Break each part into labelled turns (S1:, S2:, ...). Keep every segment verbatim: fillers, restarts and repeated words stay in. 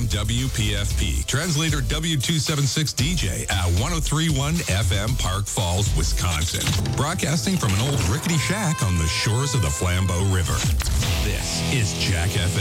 S1: M W P F P. Translator W two seventy-six D J at one oh three point one F M Park Falls, Wisconsin. Broadcasting from an old rickety shack on the shores of the Flambeau River. This is Jack F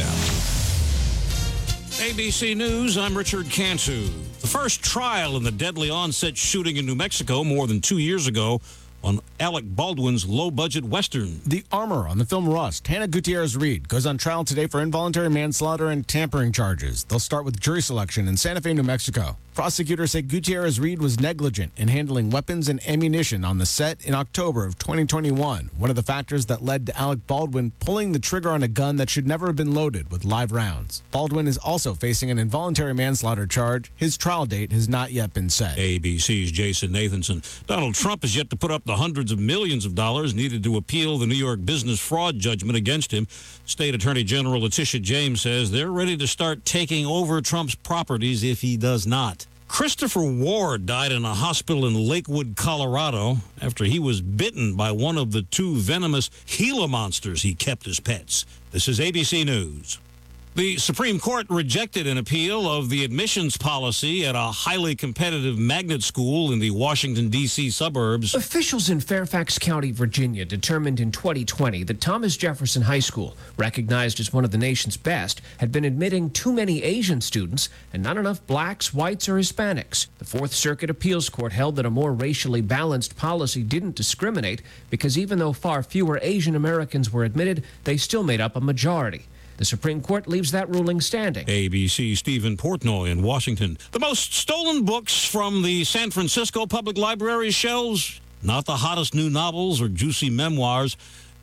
S1: M.
S2: A B C News, I'm Richard Cantu. The first trial in the deadly onset shooting in New Mexico more than two years ago on Alec Baldwin's low-budget Western.
S3: The armor on the film Rust, Hannah Gutierrez-Reed, goes on trial today for involuntary manslaughter and tampering charges. They'll start with jury selection in Santa Fe, New Mexico. Prosecutors say Gutierrez-Reed was negligent in handling weapons and ammunition on the set in October of twenty twenty-one, one of the factors that led to Alec Baldwin pulling the trigger on a gun that should never have been loaded with live rounds. Baldwin is also facing an involuntary manslaughter charge. His trial date has not yet been set.
S2: A B C's Jason Nathanson. Donald Trump has yet to put up the hundreds of millions of dollars needed to appeal the New York business fraud judgment against him. State Attorney General Letitia James says they're ready to start taking over Trump's properties if he does not. Christopher Ward died in a hospital in Lakewood, Colorado, after he was bitten by one of the two venomous Gila monsters he kept as pets. This is A B C News. The Supreme Court rejected an appeal of the admissions policy at a highly competitive magnet school in the Washington, D C suburbs.
S4: Officials in Fairfax County, Virginia, determined in twenty twenty that Thomas Jefferson High School, recognized as one of the nation's best, had been admitting too many Asian students and not enough blacks, whites, or Hispanics. The Fourth Circuit Appeals Court held that a more racially balanced policy didn't discriminate because even though far fewer Asian Americans were admitted, they still made up a majority. The Supreme Court leaves that ruling standing.
S2: A B C Stephen Portnoy in Washington. The most stolen books from the San Francisco Public Library's shelves? Not the hottest new novels or juicy memoirs.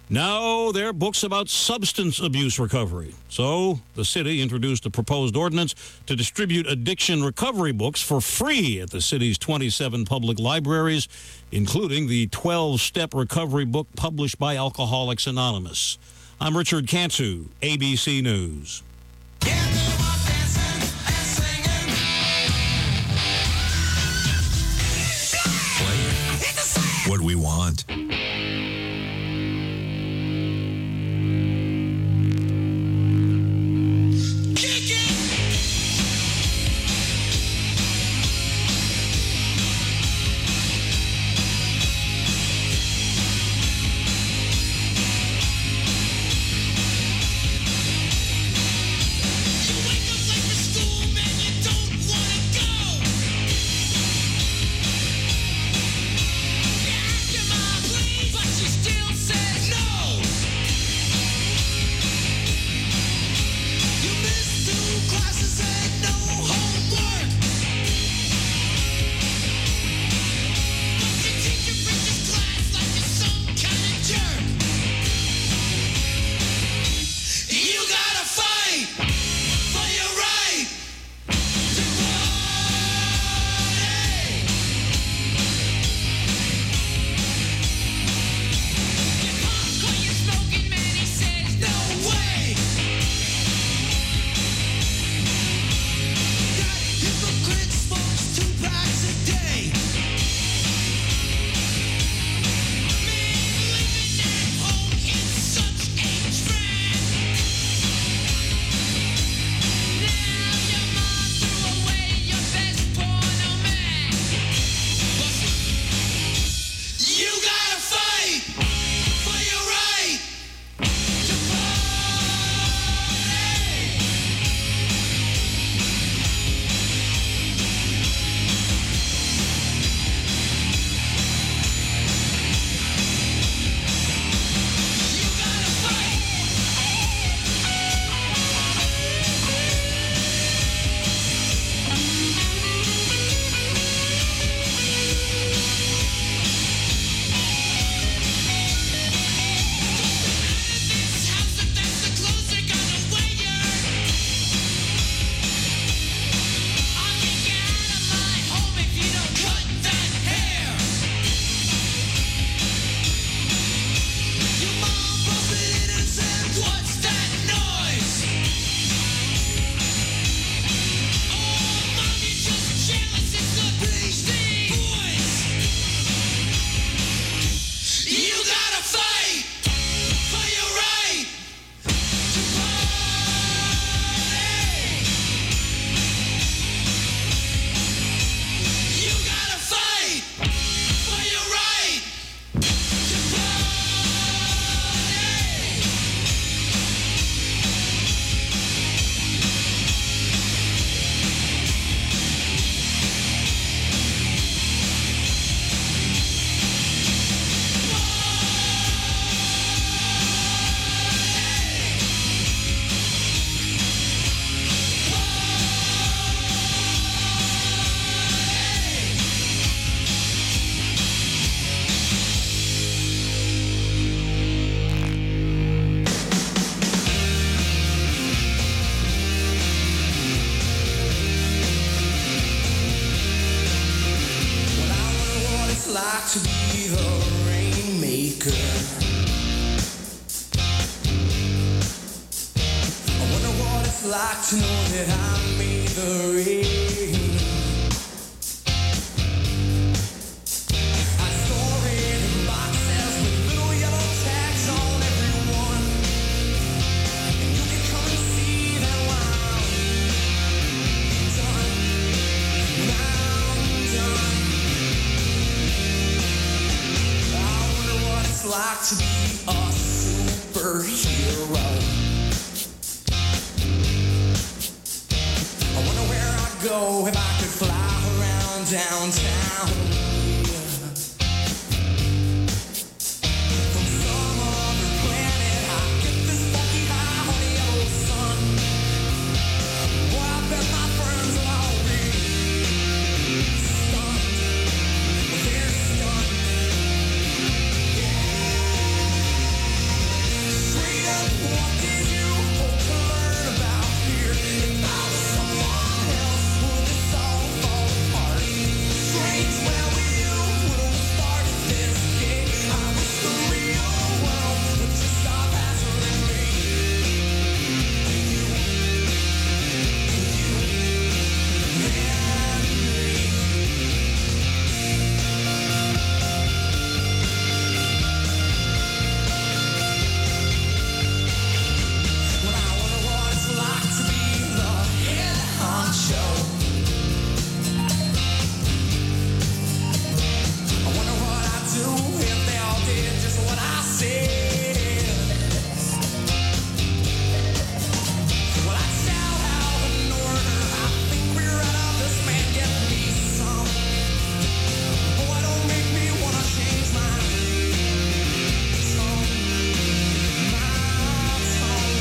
S2: No, they're books about substance abuse recovery. So the city introduced a proposed ordinance to distribute addiction recovery books for free at the city's twenty-seven public libraries, including the twelve-step recovery book published by Alcoholics Anonymous. I'm Richard Cantu, A B C News.
S1: Play what we want.
S5: good. I wonder what it's like to know that I made the rain. I store it in boxes with little yellow tags on every one. And you can come and see that when I'm done, when I'm done. I wonder what it's like to be a superhero. I wonder where I'd go if I could fly around downtown. From some other planet, I get this funky high on the yellow sun. Boy, I bet my friends will all be stunned. They're stunned. Straight up, what did you hope to learn about here? If I was someone else, would this all fall apart? Strange, where were you when we started this game? I wish the real world would just stop answering me. And you, and you, and me. When I wonder what it's like to be the head honcho. I wonder what I'd do if they all did just what I said. Well, I'd shout out an order. I think we're out of this, man. Get me some. Oh, it don't make me wanna change my tone. My tone.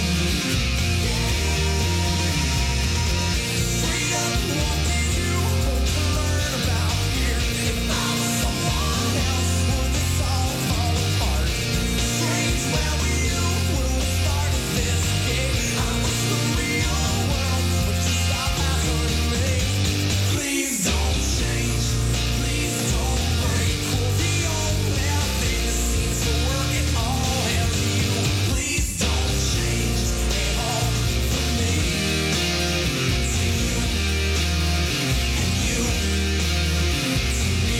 S5: Straight up, what did you hope to learn about here? If I was someone else, would this all fall apart? Strange, where were you when we started this game? I wish the real world would just stop answering me. Please don't change, please don't break. Well, the only thing that seems to work at all is you. Please don't change at all for me. To you, and you, to me.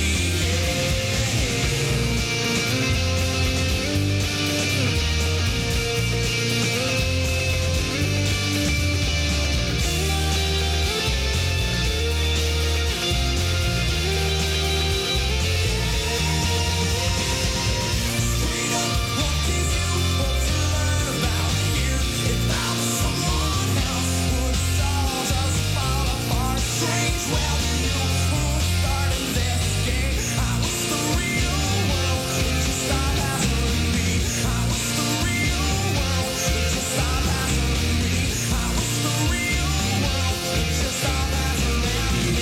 S5: Straight up, what did you hope to learn about here? If I was someone else, would this all just fall apart? Strange, where were you when we started this game? I wish the real world would just stop answering me. I wish the real world would just stop answering me. I wish the real world would just stop answering me.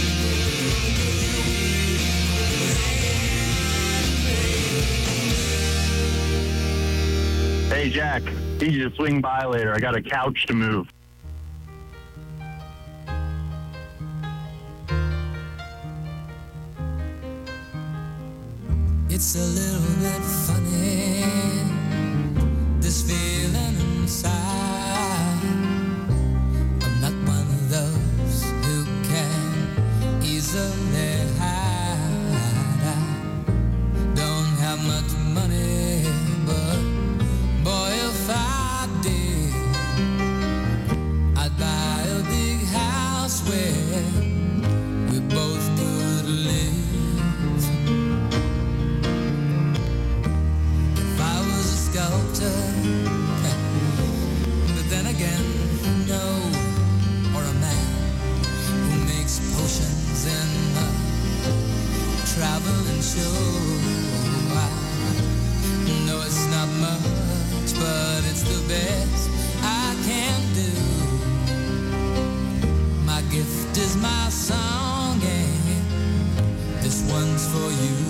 S6: Hey, Jack, need you to swing by later. I got a couch to move.
S5: It's a little bit funny, this feeling inside. I'm not one of those who can easily hide. I don't have much money, but boy, if I did, I'd buy a big house where we both could live. If I was a sculptor, but then again, no, or a man who makes potions in a traveling show. I know it's not much, but it's the best I can do. My gift is my song, and this one's for you.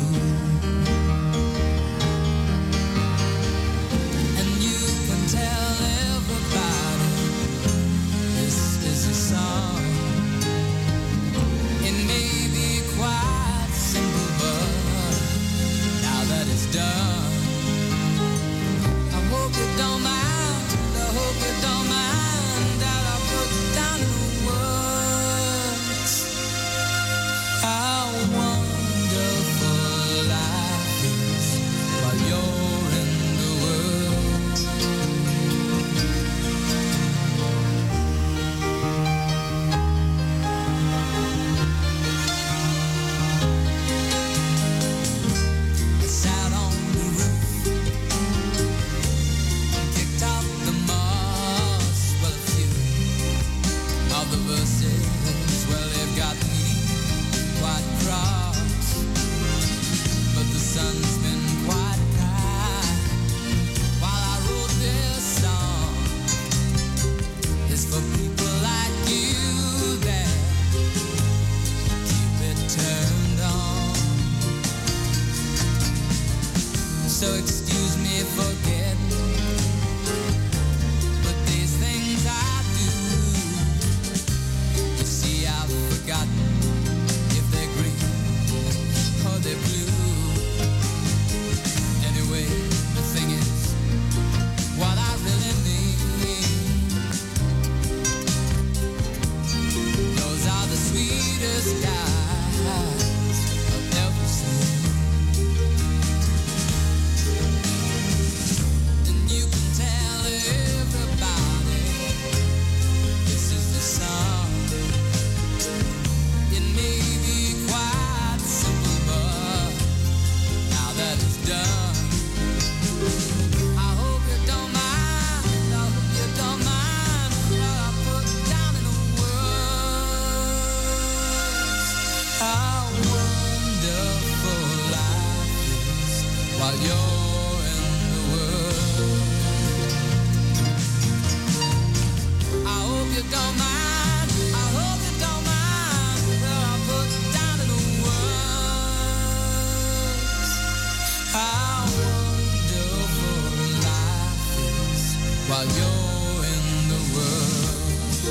S5: And you can tell everybody this is a song. It may be quite simple, but now that it's done, So excuse me for getting, but these things I do, you see I've forgotten if they're green or they're blue. Anyway, the thing is, what I really mean, those are the sweetest guys I've ever seen. And you can tell everybody this is the song. It may be quite simple, but now that it's done, I hope you don't mind, I hope you don't mind what I put down in the words. How wonderful life is while you're in the world. I hope you don't mind, I hope you don't mind what I put down in the words. How wonderful life is while you're in the world.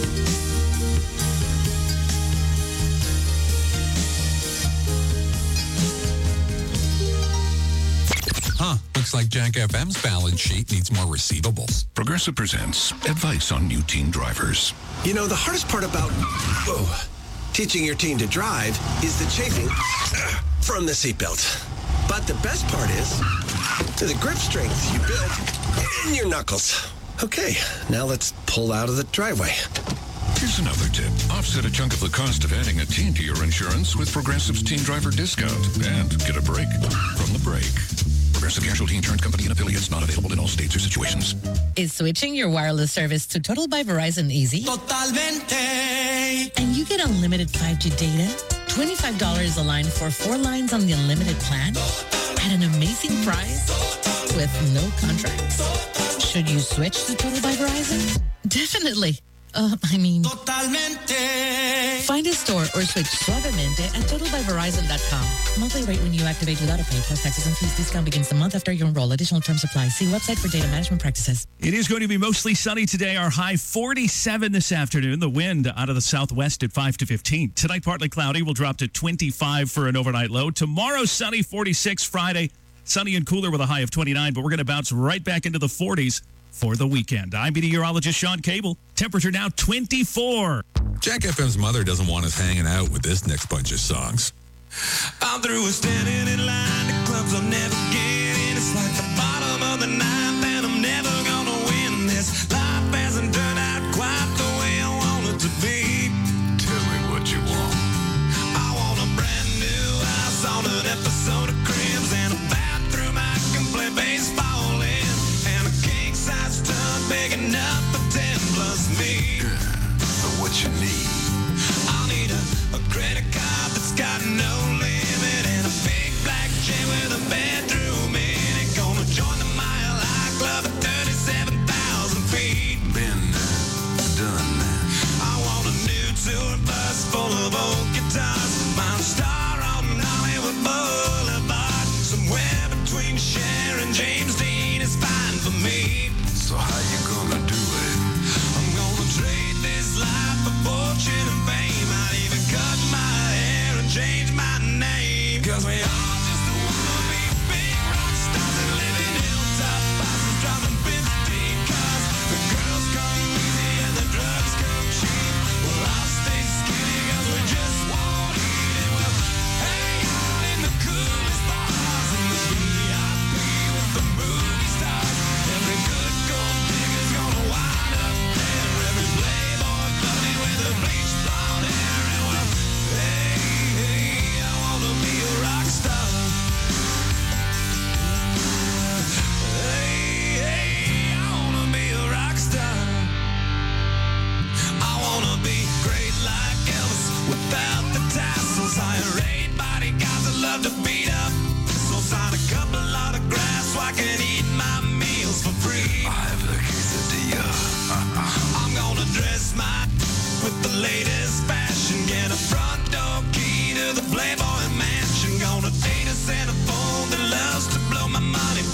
S1: Huh. Looks like Jack F M's balance sheet needs more receivables.
S7: Progressive presents advice on new teen drivers.
S8: You know, the hardest part about whoa, teaching your teen to drive is the chafing from the seatbelt. But the best part is the grip strength you build in your knuckles. Okay, now let's pull out of the driveway.
S7: Here's another tip. Offset a chunk of the cost of adding a teen to your insurance with Progressive's teen driver discount and get a break from the brake. Progressive Casualty Insurance Company and affiliates, not available in all states or situations.
S9: Is switching your wireless service to Total by Verizon easy?
S5: Totalmente.
S9: And you get unlimited five G data, twenty-five dollars a line for four lines on the unlimited plan, at an amazing price with no contracts. Should you switch to Total by Verizon? Definitely. Uh, I mean,
S5: Totalmente.
S9: find a store or switch suavemente at total by verizon dot com. Monthly rate when you activate without a pay plus taxes and fees. Discount begins the month after you enroll. Additional terms apply. See website for data management practices.
S10: It is going to be mostly sunny today. Our high forty-seven this afternoon. The wind out of the southwest at five to fifteen. Tonight, partly cloudy. Will drop to twenty-five for an overnight low. Tomorrow, sunny, forty-six. Friday, sunny and cooler with a high of twenty-nine. But we're going to bounce right back into the forties for the weekend. I'm meteorologist Sean Cable. Temperature now twenty-four.
S1: Jack F M's mother doesn't want us hanging out with this next bunch of songs.
S5: I'm through with standing in line. The clubs I'll never get in. It's like the bottom of the ninth, and I'm never gonna win this. Life hasn't turned out quite the way I want it to be.
S7: Tell me what you want.
S5: I want a brand new house on an episode of Cribs and a bathroom I can play baseball in, and a king size tub big enough for ten plus me.
S7: But what you need?
S5: I'll need a, a credit card that's got no limit and a big black chain with a bedroom in it. Gonna join the Mile High Club at thirty-seven thousand feet.
S7: Been there, done that.
S5: I want a new tour bus full of old guitars. Mount Star on Hollywood Boulevard. Somewhere between Cher and James Dean is fine for me.
S7: So how you gonna do it?
S5: I'm gonna trade this life for fortune and fame. I'd even cut my hair and change my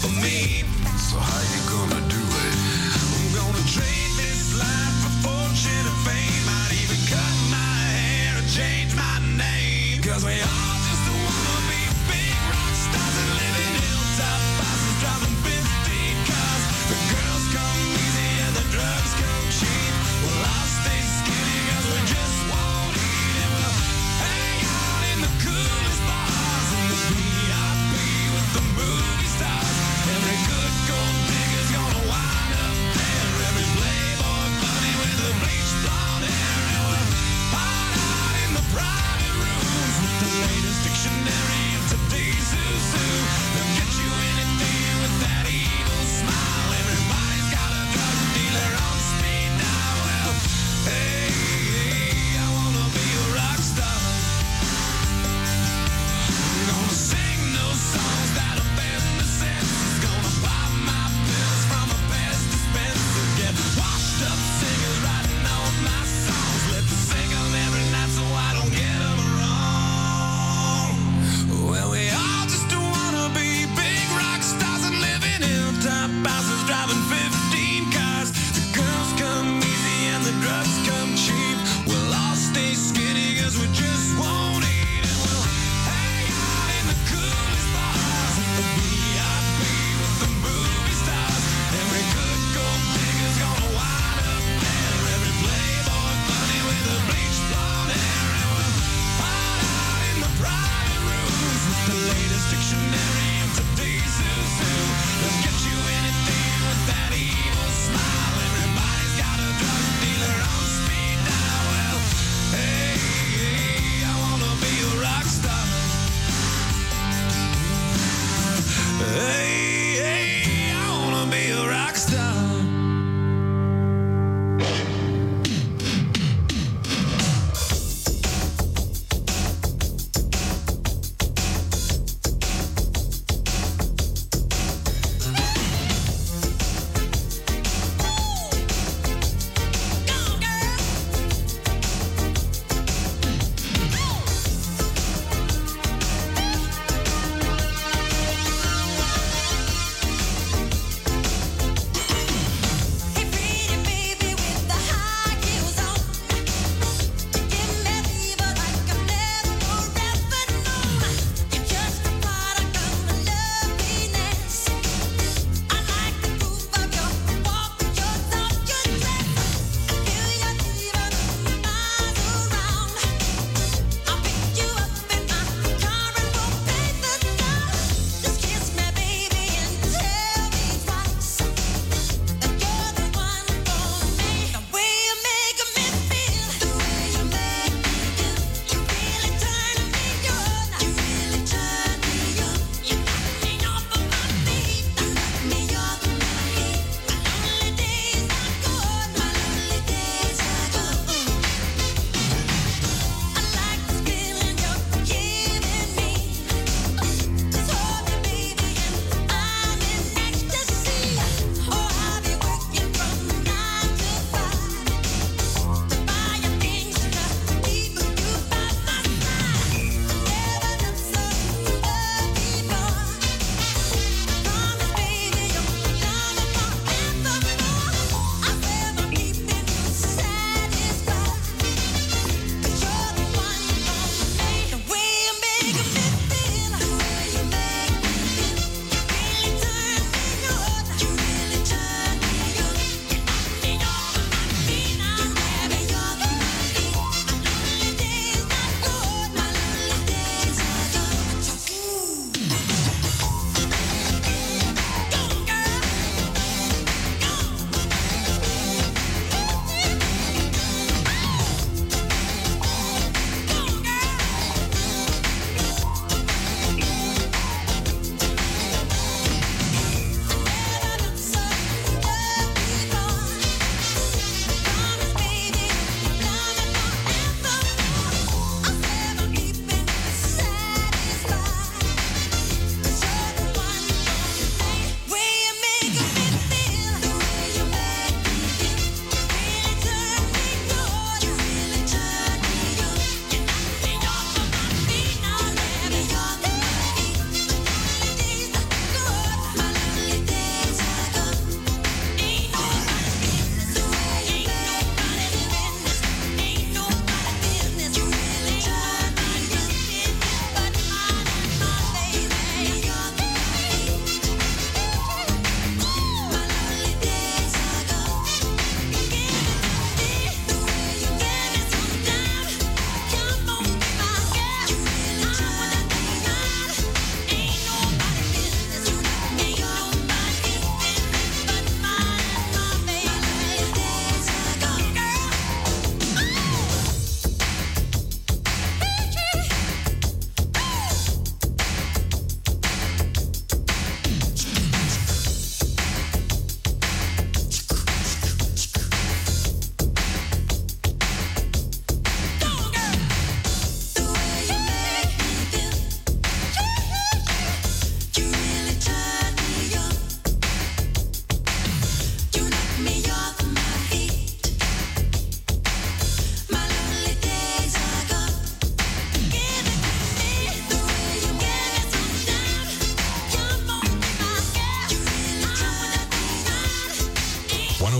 S5: for me. So how you gonna do it? I'm gonna trade this life for fortune and fame. Might even cut my hair and change my name. Cause we all just wanna be big rock stars and live in hilltop houses driving fifteen cars. The girls come easy and the drugs come cheap. Well, I'll stay skinny cause we just won't eat. And we'll hang out in the coolest bars in the V I P with the movie stars. Every good gold digger's gonna wind up there. Every playboy bunny with the bleached blonde hair. And we'll hide out in the private rooms with the latest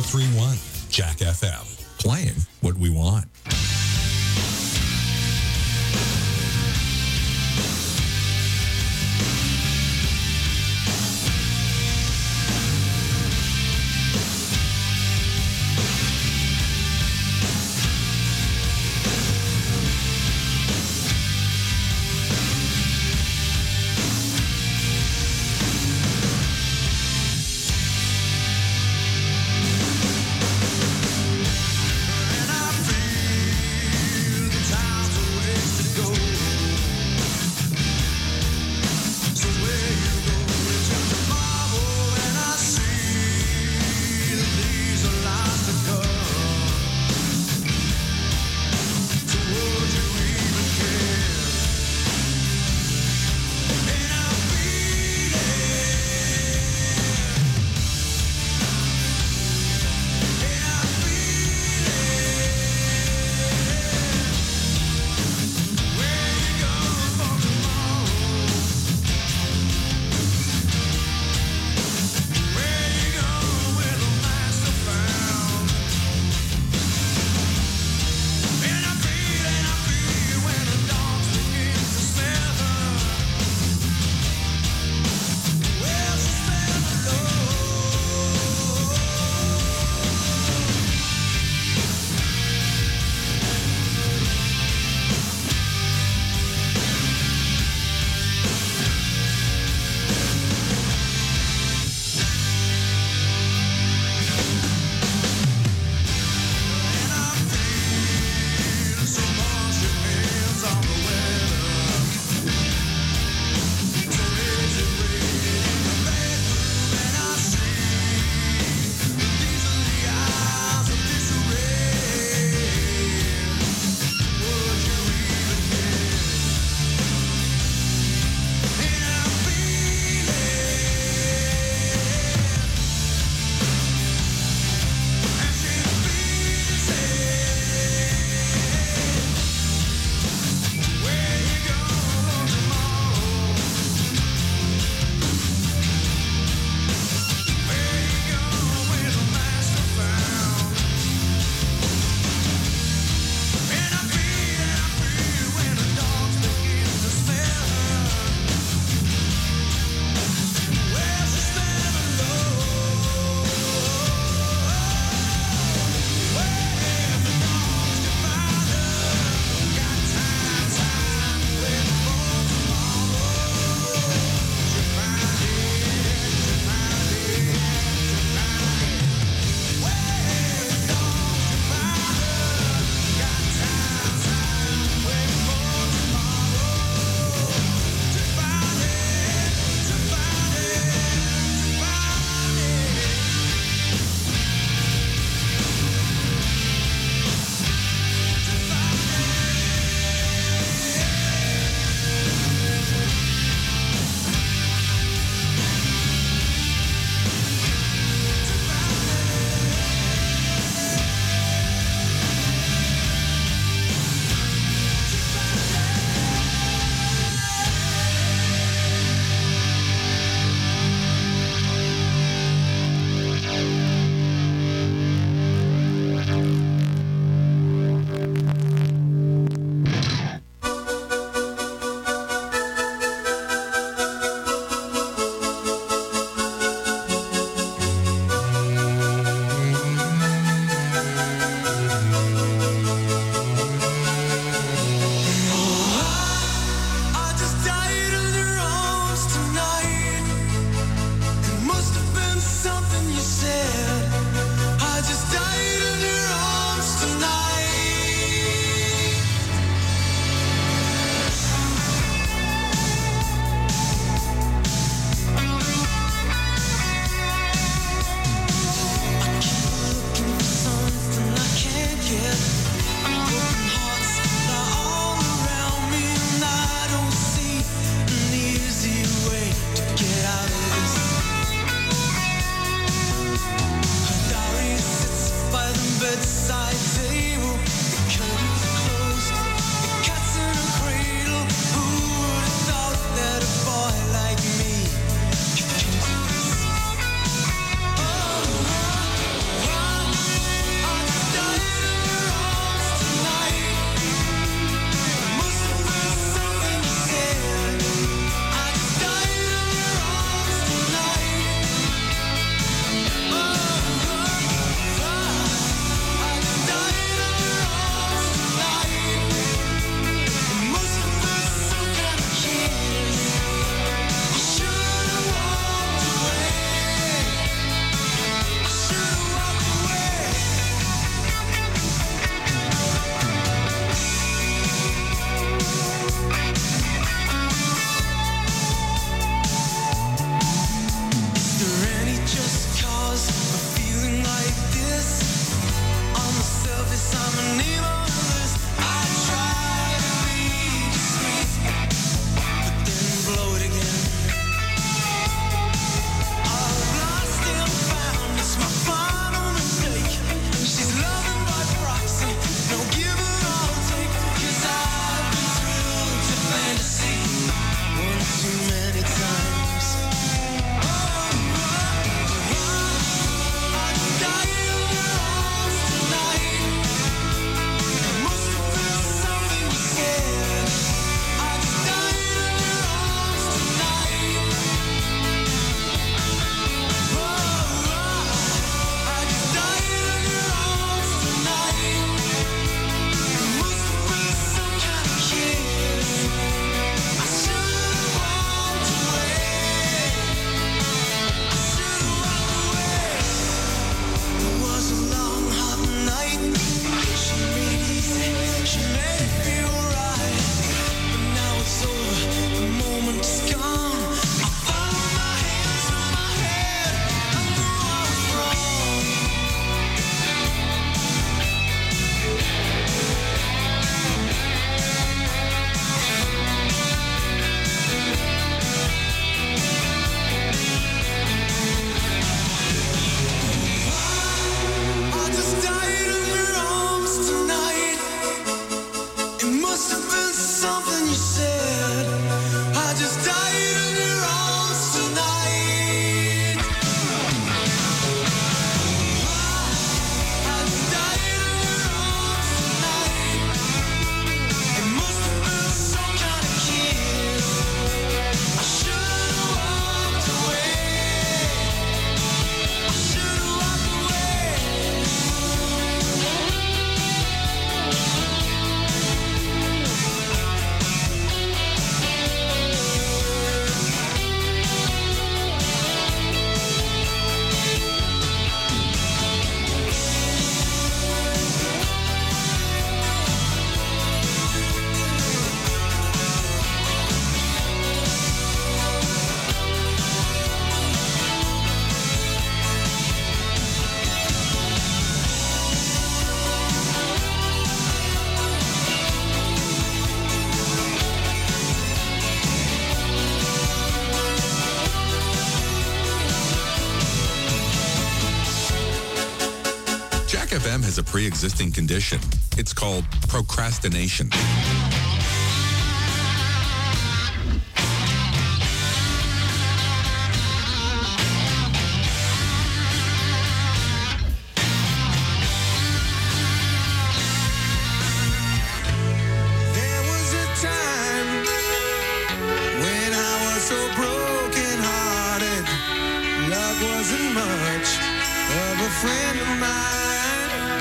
S1: three point one Jack F M. Playing what we want. Rock F M has a pre-existing condition. It's called procrastination.
S5: There was a time when I was so broken-hearted. Love wasn't much of a friend of mine.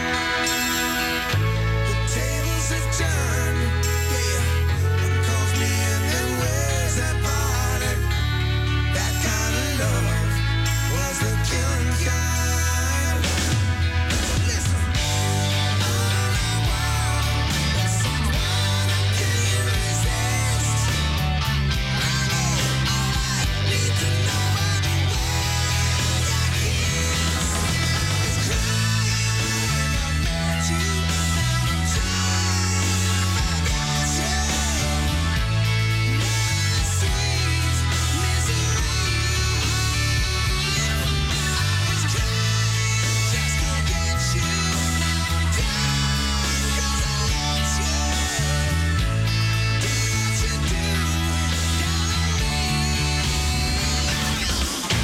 S5: The tables have turned, yeah. One calls me and then where's that party? That kind of love was the killing kind. Listen, all I want is someone I can't resist. I know all I need to know anyway. That kiss is crying when I met you. Now I'm trying to forget you. My sweet misery. I was trying just to get you. Now I'm down 'cause I let you. Do what you do down on me.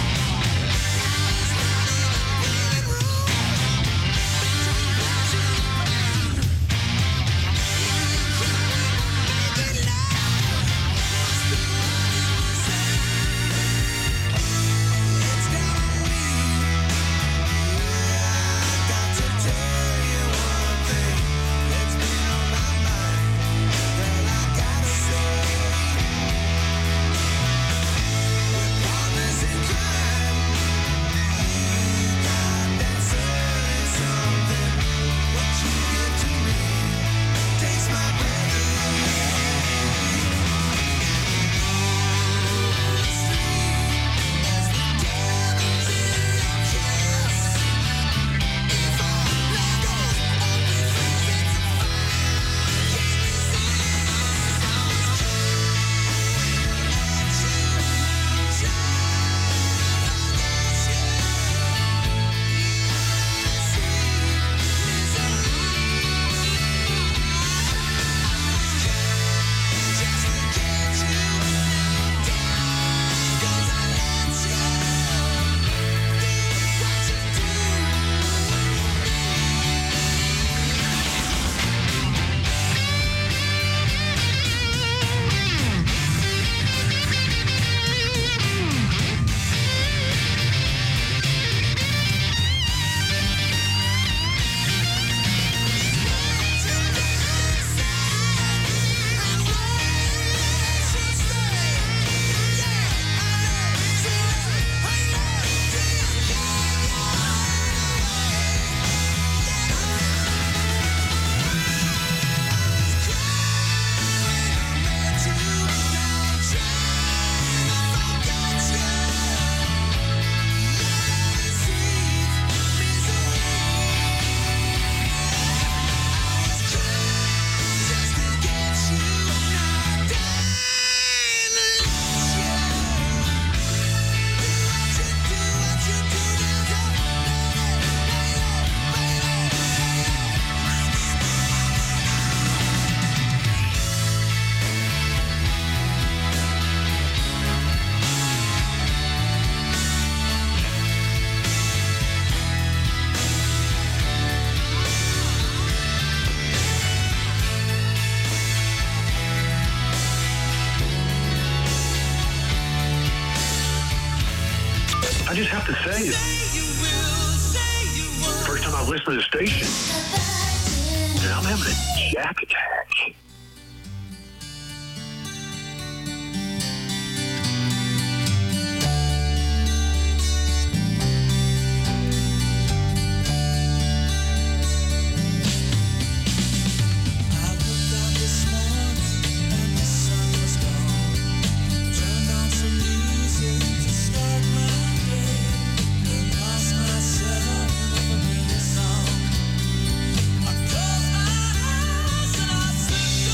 S6: I just have to say it. First time I've listened to the station, and I'm having a jack attack.
S5: I close my eyes and I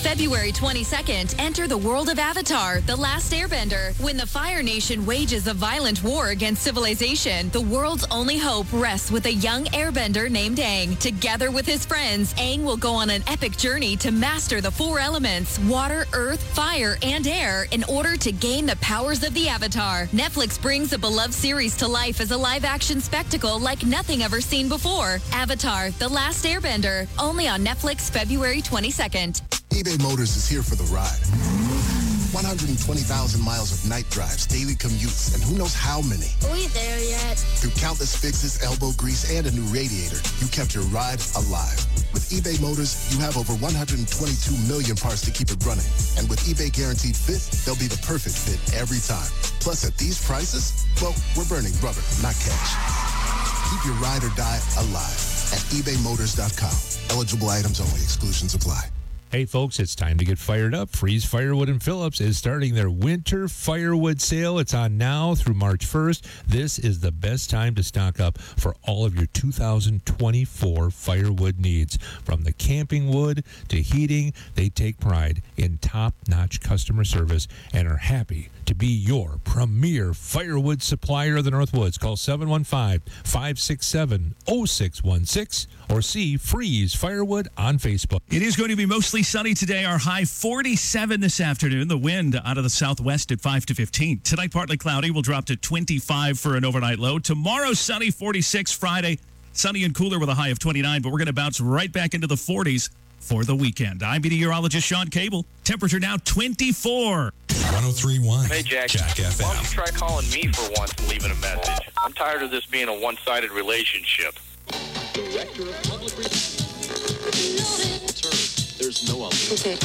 S11: February twenty-second, enter the world of Avatar, The Last Airbender. When the Fire Nation wages a violent war against civilization, the world's only hope rests with a young airbender named Aang. Together with his friends, Aang will go on an epic journey to master the four elements, water, earth, fire, and air, in order to gain the powers of the Avatar. Netflix brings the beloved series to life as a live-action spectacle like nothing ever seen before. Avatar, The Last Airbender, only on Netflix February twenty-second.
S12: eBay Motors is here for the ride. one hundred twenty thousand miles of night drives, daily commutes, and who knows how many.
S13: Are we there yet?
S12: Through countless fixes, elbow grease, and a new radiator, you kept your ride alive. With eBay Motors, you have over one hundred twenty-two million parts to keep it running. And with eBay Guaranteed Fit, they'll be the perfect fit every time. Plus, at these prices, well, we're burning rubber, not cash. Keep your ride or die alive at ebay motors dot com. Eligible items only. Exclusions apply.
S14: Hey folks, it's time to get fired up. Freeze Firewood and Phillips is starting their winter firewood sale. It's on now through March first. This is the best time to stock up for all of your two thousand twenty-four firewood needs. From the camping wood to heating, they take pride in top-notch customer service and are happy to be your premier firewood supplier of the Northwoods. Call seven one five, five six seven, zero six one six or see Freeze Firewood on Facebook.
S10: It is going to be mostly sunny today. Our high forty-seven this afternoon. The wind out of the southwest at five to fifteen. Tonight, partly cloudy. We'll drop to twenty-five for an overnight low. Tomorrow, sunny, forty-six. Friday, sunny and cooler with a high of twenty-nine. But we're going to bounce right back into the forties for the weekend. I'm meteorologist Sean Cable. Temperature now twenty-four.
S1: one oh three point one.
S15: Hey, Jack.
S1: Jack F M.
S15: Why don't you try calling me for once and leaving a message? I'm tired of this being a one-sided relationship.
S16: Director of Public Relations. There's no other.
S5: Okay.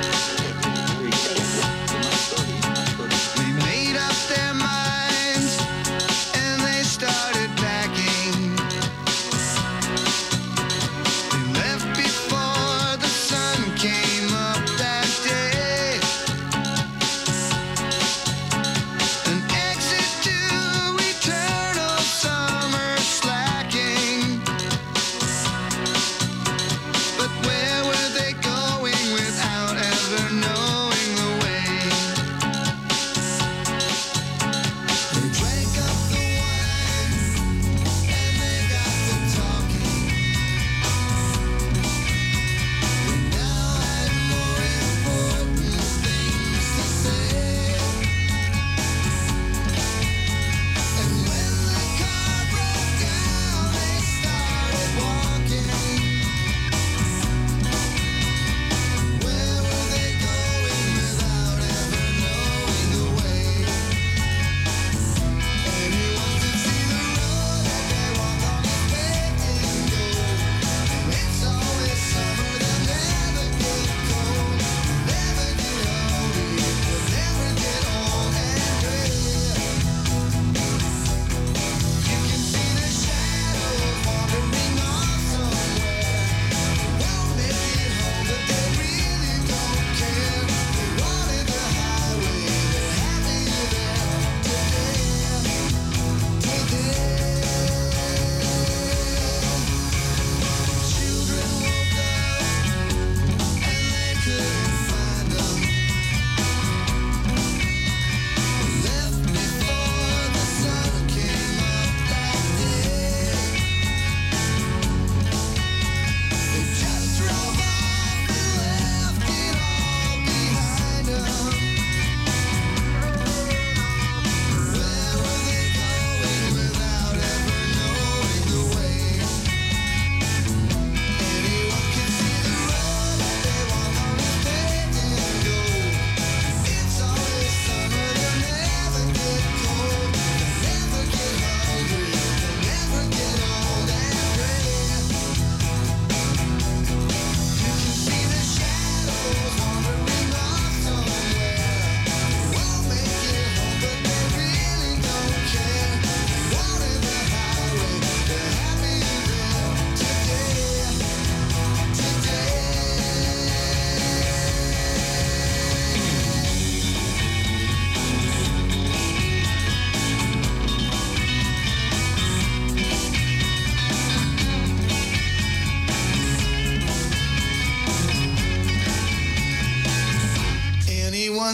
S5: They made up their minds and they started packing. They left before the sun came up that day. An exit to eternal summer slacking. But where were they going without ever knowing the way?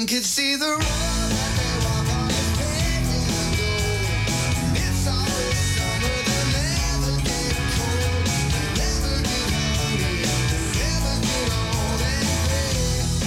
S5: One could see the road that they walk on is paved in gold. It's always summer, they never get cold. They never get hungry, they never get old and gray.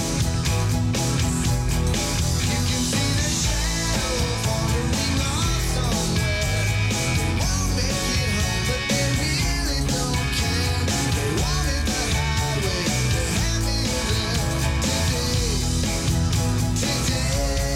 S5: You can see the shadows wandering off somewhere. They won't make it home, but they really don't care. They wanted the highway, they're happier there today. Today.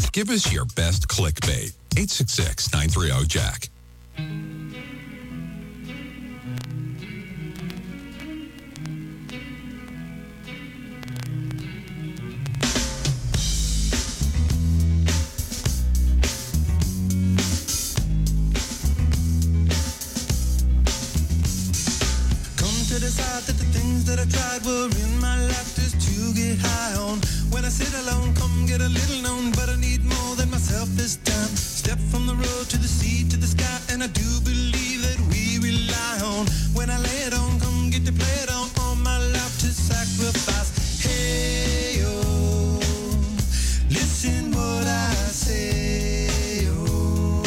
S1: Give us your best clickbait. eight six six, nine three zero, Jack.
S5: Decide that the things that I tried were in my life just to get high on. When I sit alone, come get a little known, but I need more than myself this time. Step from the road to the sea to the sky, and I do believe that we rely on. When I lay it on, come get to play it on, all my life to sacrifice. Hey, oh, listen what I say, oh.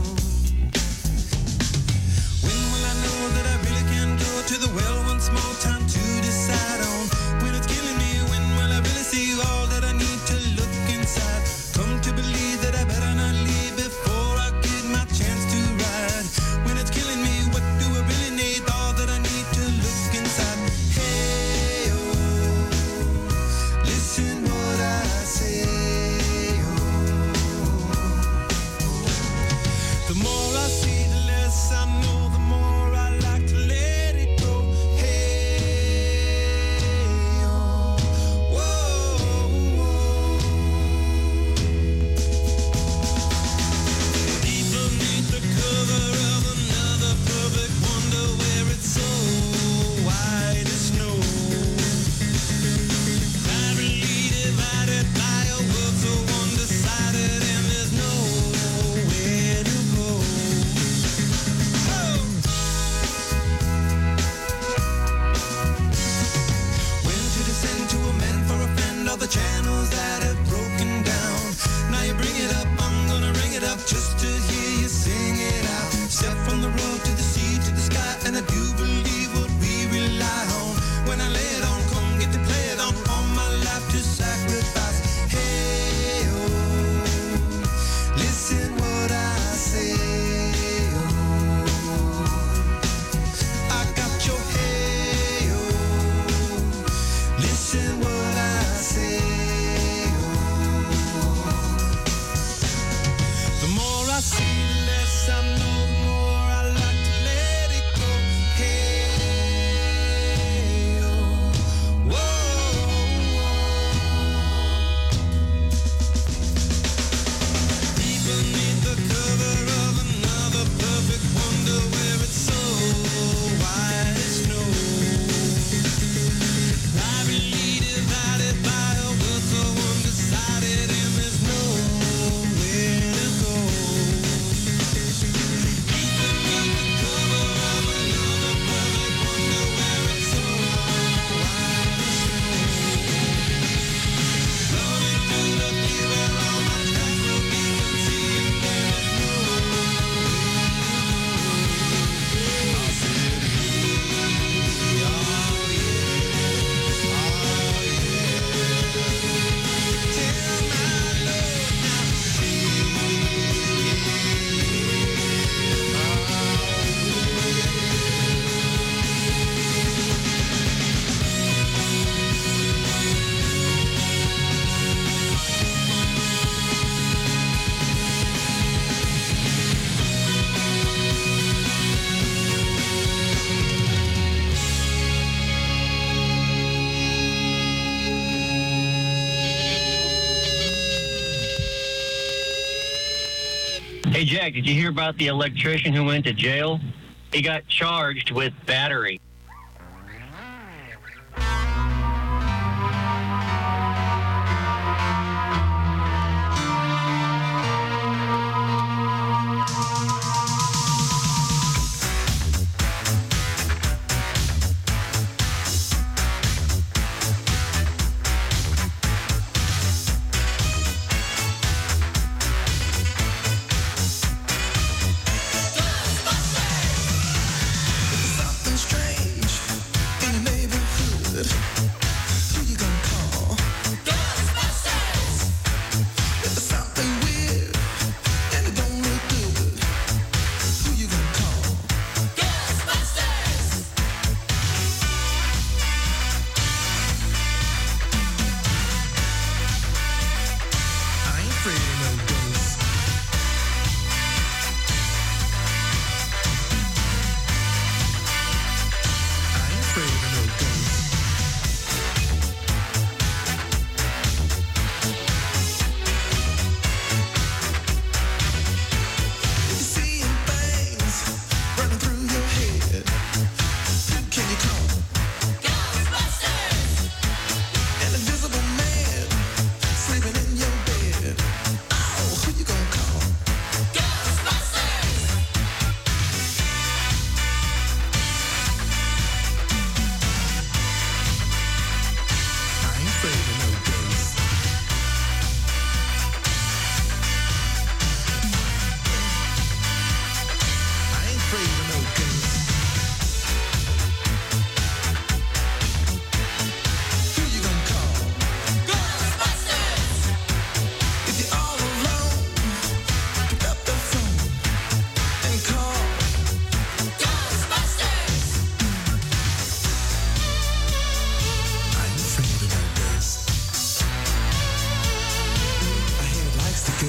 S5: When will I know that I really can go to the well? More time to decide on when it's killing me. When will I really see all that I need to look inside? Come to believe that I better not leave before I get my chance to ride. When it's killing me, what do I really need? All that I need to look inside. Hey, oh, listen what I say, oh. The more I see, the less I know, the more I like to let it go. The channels that have broken down. Now you bring it up, I'm gonna ring it up just to hear you sing it out. Step from the road to the sea to the sky, and I do believe what we rely on. When I lay it on, come get to play it on, all my life to sacrifice. Hey, oh, listen what I say, oh. I got your hey, oh, listen what I say. The more I see, the less I know, the more I like to let it go. Hey, oh, whoa, deep beneath the cover of another perfect wonder, where it's so white as snow. I really divided by a world so undecided, and there's nowhere to go. Deep beneath the cover of another perfect wonder, where it's so white as snow. Floating through the view where all my tracks will be concealed, there's nowhere to go. I said, hey, oh yeah, oh yeah. Tell my love now,
S13: Hey, Jack, did you hear about the electrician who went to jail? He got charged with battery.